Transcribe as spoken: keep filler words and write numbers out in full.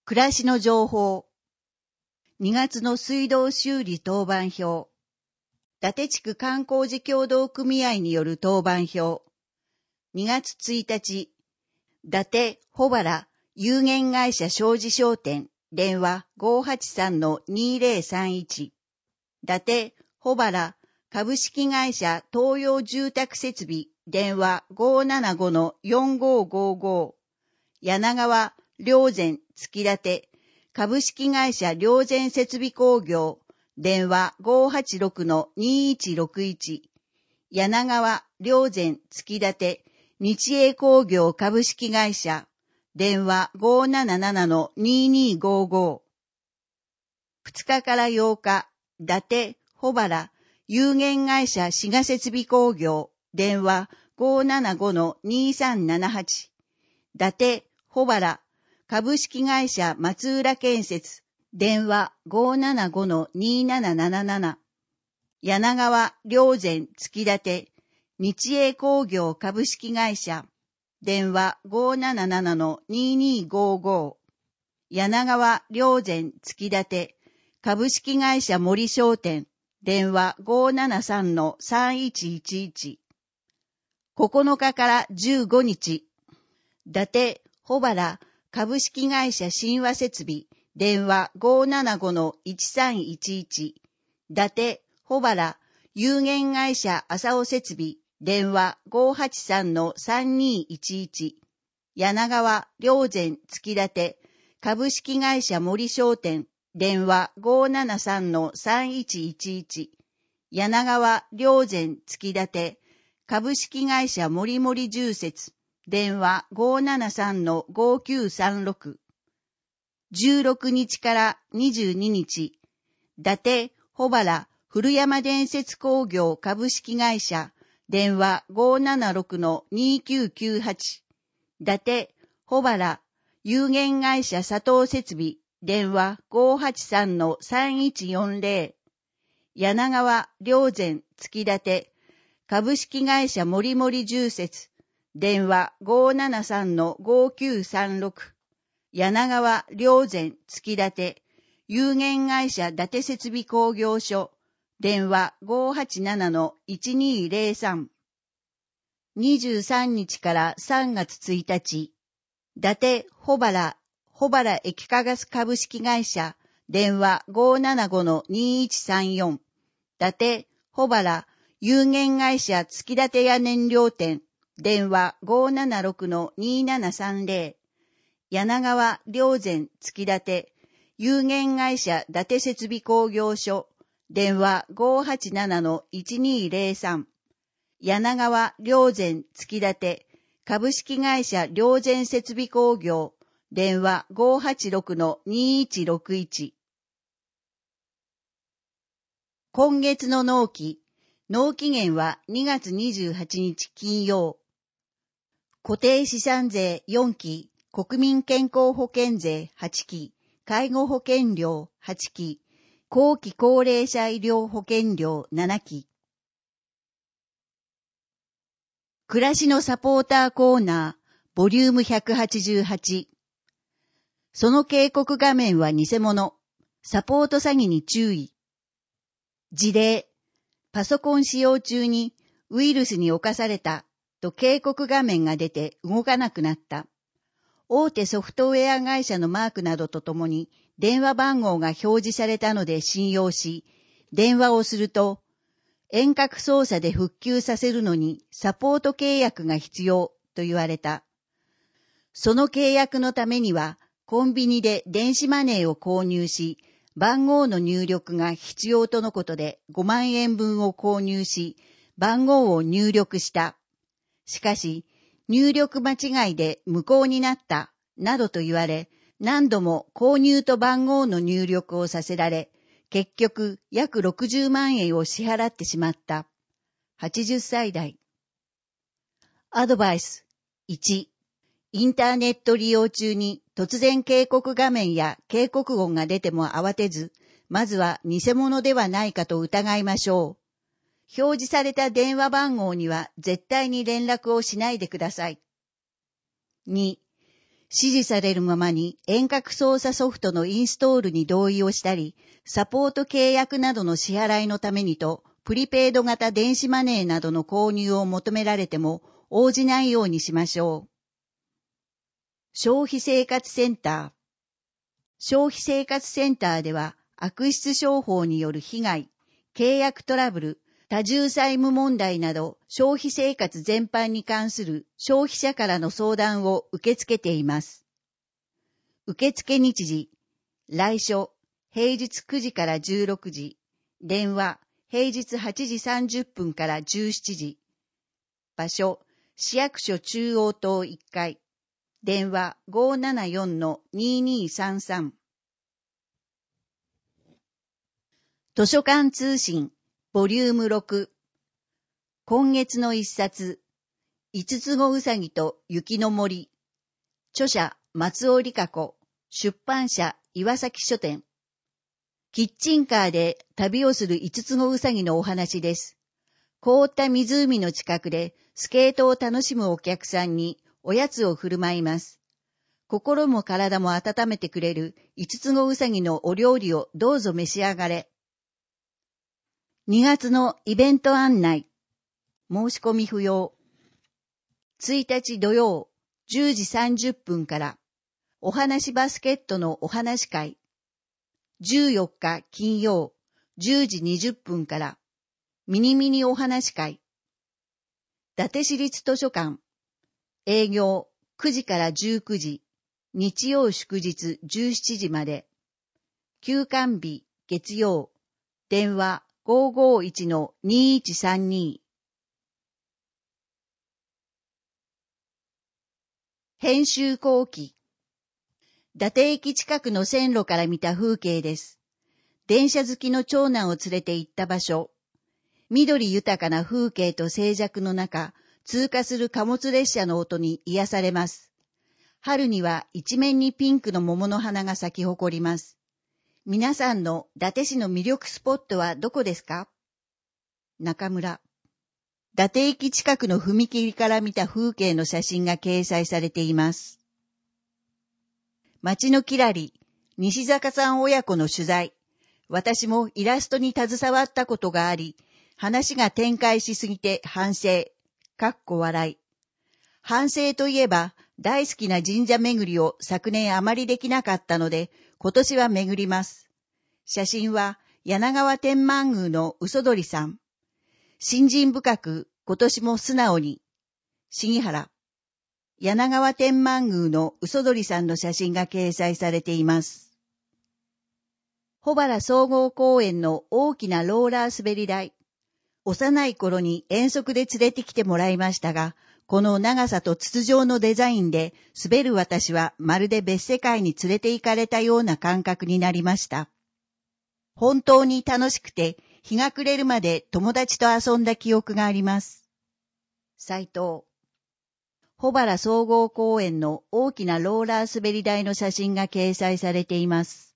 暮らしの情報。にがつの水道修理当番表。伊達地区観光事協同組合による当番表。にがつついたち、伊達保原有限会社商事商店、電話 ごーはちさんのにーぜろさんいち。伊達保原株式会社東洋住宅設備、電話 ごーななごのよんごーごーご。柳川良善月立株式会社良善設備工業、電話 ごーはちろくのにーいちろくいち。柳川良善月立日英工業株式会社、電話 ごーななななのにーにーごーご。ふつかからようか、伊達保原有限会社滋賀設備工業、電話 ごーななごのにーさんななはち。伊達保原株式会社松浦建設、電話 ごーななごのにーなななななな。柳川良善月立日英工業株式会社、電話 ごーななななのにーにーごーご。柳川良善月立株式会社森商店、電話 ごーななさんのさんいちいちいち。ここのかからじゅうごにち、伊達保原株式会社神話設備、電話 ごーななごのいちさんいちいち。伊達保原有限会社浅尾設備、電話 ごーはちさんのさんにーいちいち。柳川良善月立株式会社森商店、電話 ごーななさんのさんいちいちいち。柳川良善月立株式会社森森住設、電話 ごーななさんのごーきゅうさんろく。じゅうろくにちからにじゅうににち、伊達保原古山伝説工業株式会社、電話 ごーななろくのにーきゅうきゅうはち。伊達保原有限会社佐藤設備、電話 ごーはちさんのさんいちよんぜろ。柳川良善月立株式会社森森住設、電話 ごーななさんのごーきゅうさんろく。柳川良善月立有限会社伊達設備工業所、電話 ごーはちななのいちにーぜろさん。にじゅうさんにちからさんがつついたち、伊達保原保原液化ガス株式会社、電話 ごーななごのにーいちさんよん。伊達保原有限会社月立屋燃料店、電話 ごーななろくのにーななさんぜろ。柳川良善月立有限会社伊達設備工業所、電話 ごーはちななのいちにーぜろさん。柳川良善月立株式会社良善設備工業、電話 ごーはちろくのにーいちろくいち。今月の納期、納期限はにがつにじゅうはちにち金曜。固定資産税よんき、国民健康保険税はちき、介護保険料はちき、後期高齢者医療保険料ななき。暮らしのサポーターコーナー、ボリュームひゃくはちじゅうはち。その警告画面は偽物、サポート詐欺に注意。事例、パソコン使用中にウイルスに侵されたと警告画面が出て動かなくなった。大手ソフトウェア会社のマークなどとともに電話番号が表示されたので信用し、電話をすると、遠隔操作で復旧させるのにサポート契約が必要と言われた。その契約のためにはコンビニで電子マネーを購入し、番号の入力が必要とのことでごまんえんぶんを購入し、番号を入力した。しかし、入力間違いで無効になった、などと言われ、何度も購入と番号の入力をさせられ、結局約ろくじゅうまんえんを支払ってしまった。はちじゅっさい代。アドバイス。いち、インターネット利用中に突然警告画面や警告音が出ても慌てず、まずは偽物ではないかと疑いましょう。表示された電話番号には絶対に連絡をしないでください。に、 指示されるままに遠隔操作ソフトのインストールに同意をしたり、サポート契約などの支払いのためにと、プリペイド型電子マネーなどの購入を求められても応じないようにしましょう。消費生活センター。消費生活センターでは悪質商法による被害、契約トラブル、多重債務問題など消費生活全般に関する消費者からの相談を受け付けています。受付日時、来所、平日くじからじゅうろくじ、電話、平日はちじさんじゅっぷんからじゅうしちじ、場所、市役所中央棟いっかい、電話 ごーななよんのにーにーさんさん。図書館通信、ボリュームろく。今月の一冊、五つ子うさぎと雪の森。著者、松尾理香子。出版社、岩崎書店。キッチンカーで旅をする五つ子うさぎのお話です。凍った湖の近くでスケートを楽しむお客さんにおやつを振る舞います。心も体も温めてくれる五つ子うさぎのお料理をどうぞ召し上がれ。にがつのイベント案内。申し込み不要。ついたち土曜じゅうじさんじゅっぷんからお話バスケットのお話会。じゅうよっか金曜じゅうじにじゅっぷんからミニミニお話会。伊達市立図書館。営業くじからじゅうくじ。日曜祝日じゅうしちじまで。休館日月曜。電話 ごーごーいちのにーいちさんに。編集後期。伊達駅近くの線路から見た風景です。電車好きの長男を連れて行った場所。緑豊かな風景と静寂の中、通過する貨物列車の音に癒されます。春には一面にピンクの桃の花が咲き誇ります。皆さんの伊達市の魅力スポットはどこですか？中村。伊達駅近くの踏切から見た風景の写真が掲載されています。町のきらり、西坂さん親子の取材。私もイラストに携わったことがあり、話が展開しすぎて反省。かっこ笑い。反省といえば、大好きな神社巡りを昨年あまりできなかったので、今年は巡ります。写真は柳川天満宮の嘘鳥さん。信心深く今年も素直に。杉原。柳川天満宮の嘘鳥さんの写真が掲載されています。保原総合公園の大きなローラー滑り台。幼い頃に遠足で連れてきてもらいましたが、この長さと筒状のデザインで滑る私はまるで別世界に連れて行かれたような感覚になりました。本当に楽しくて日が暮れるまで友達と遊んだ記憶があります。斉藤。保原総合公園の大きなローラー滑り台の写真が掲載されています。